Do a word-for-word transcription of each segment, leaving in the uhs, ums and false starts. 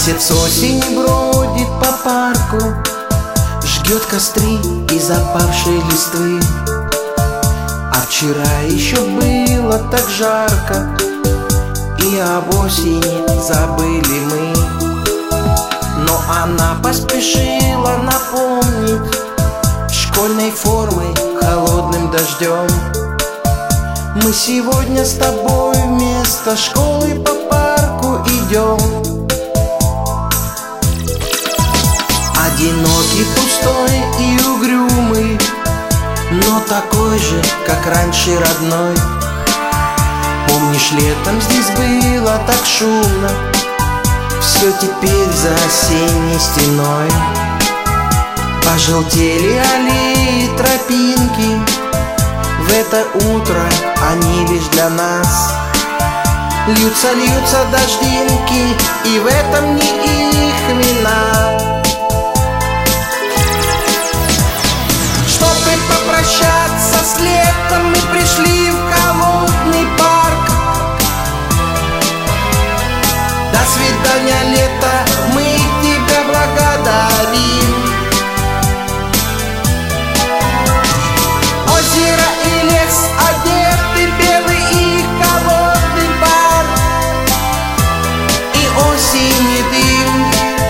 Месяц осень бродит по парку, жгет костры из опавшей листвы. А вчера еще было так жарко, и об осени забыли мы. Но она поспешила напомнить школьной формой, холодным дождем. Мы сегодня с тобой вместо школы по парку идем. Одинокий, пустой и угрюмый, но такой же, как раньше, родной. Помнишь, летом здесь было так шумно, все теперь за осенней стеной. Пожелтели аллеи, тропинки, в это утро они лишь для нас. Льются, льются дождинки, и в этом не их вина. Чтобы попрощаться с летом, мы пришли в холодный парк. До свидания, лето, мы тебя благодарим. Озеро и лес одеты белый и холодный пар, и осенний дым,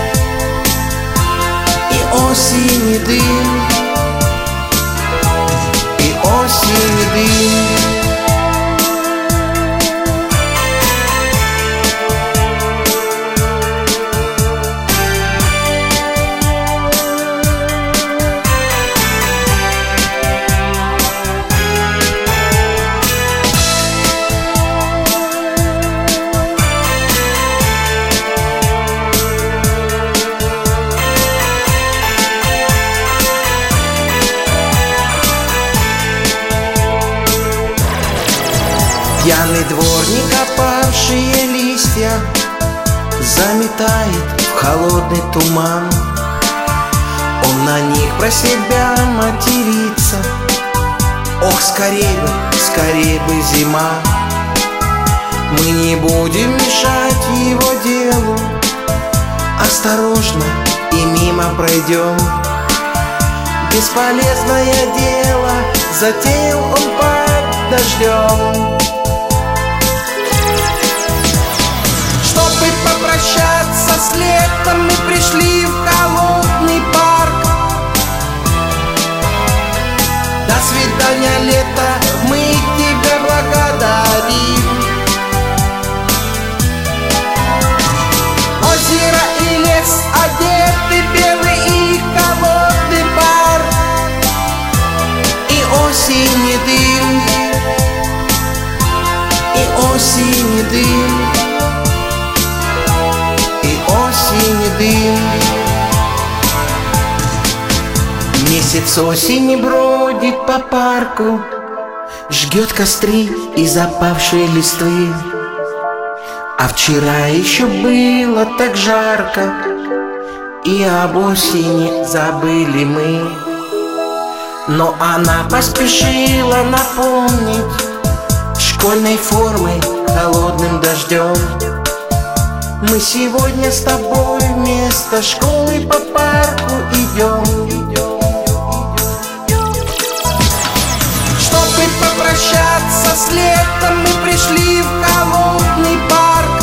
и осенний дым, и осенний дым. Пьяный дворник, опавшие листья заметает в холодный туман. Он на них про себя матерится: ох, скорей бы, скорей бы зима. Мы не будем мешать его делу, осторожно и мимо пройдем. Бесполезное дело затеял он под дождем. Чтобы попрощаться с летом, мы пришли в холодный парк. До свидания, лето, мы тебя благодарим. Озеро и лес одеты белый и холодный пар, и осенний дым, и осенний дым, осенний дым. Месяц осени бродит по парку, жгет костры из опавшей листвы. А вчера еще было так жарко, и об осени забыли мы. Но она поспешила напомнить школьной формой, холодным дождем. Мы сегодня с тобой вместо школы по парку идем. Чтобы попрощаться с летом, мы пришли в холодный парк.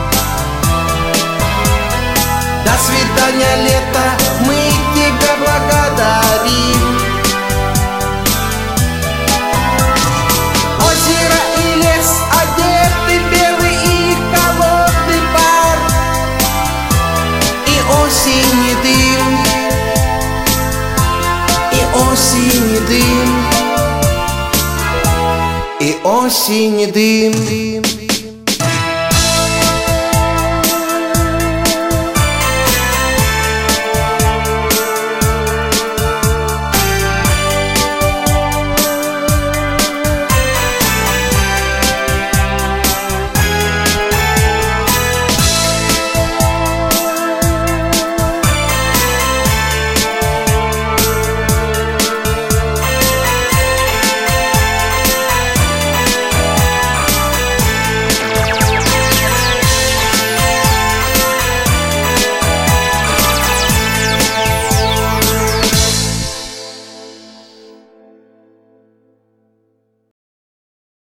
До свидания, лето, мы тебя благодарим. Озеро и лес одеты белый и холодный пар, осенний дым, и осенний дым, и осенний дым.